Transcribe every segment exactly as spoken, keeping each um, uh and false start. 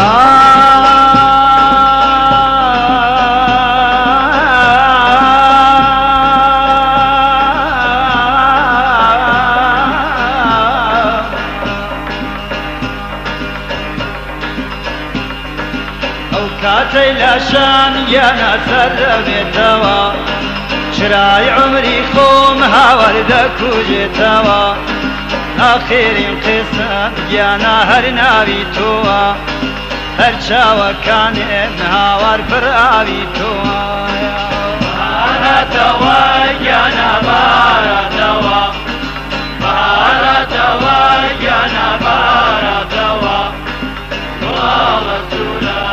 كاتي لاشان يا نسر بيتوا شراي عمري خوم هاوردك وجتوا آخر قسم يا نهر نابي توا هرشا وكان هاور فرابي توا بارا توا يا نبارا توا بارا توا يا نبارا توا والله سولا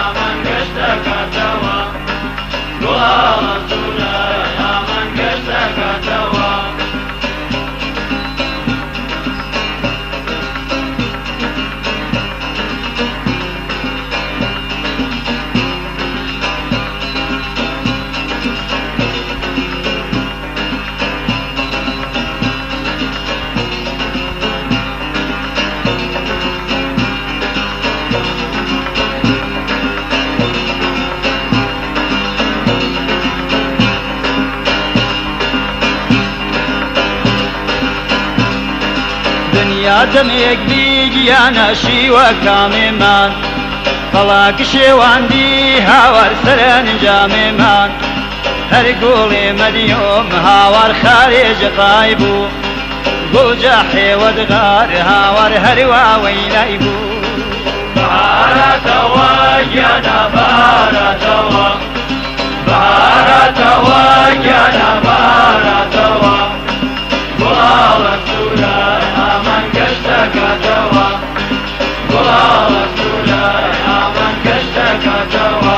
دنیا دمێک بیگیانە شیوە کامێمان بەڵاک شێواندی هاوار سەرنجامێمان هەر گوڵێ مەدیۆم هاوار خارێژەقای بوو گوجە حێوەدغار هاوار هەرواوەی لای بوو باراتەوە گیانە باراتەوە باراتەوە گیانە باراتەوە گوڵاوە سوورە گەشتەکەتەوە گوڵاوە سوورە ئامان گەشتەکەتەوە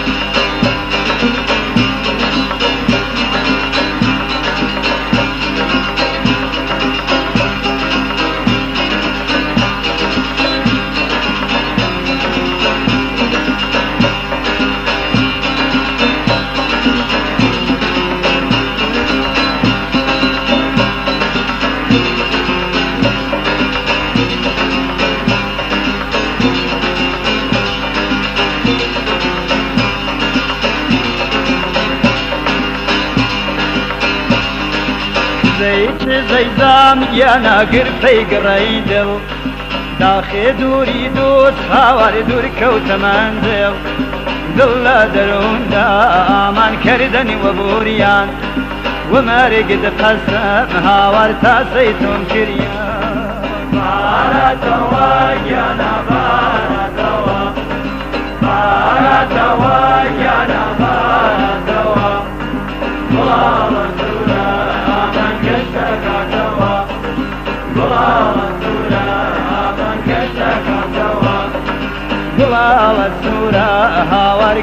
زەیزام یانە گرفەی گڕەی دڵ داخێ دووری دووت هاوار دوور کەوتە مەنزڵ دڵ لە دەرووندا ئامان کردنی وەبووریان ومەرگت قەسەم هاوار تاسەی تۆم کریان باراتەوە یانە باراتەوە باراتەوە یانە باراتەوە گوڵاوە سوورە ئامان گەشتەکەتەوە گوڵاوە سوورە ئامان گەشتەکەتەوە گوڵاوە سوورە هاوار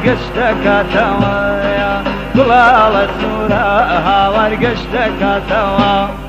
گەشتەکەتەوە گوڵاوە سوورە هاوار گەشتەکەتەوە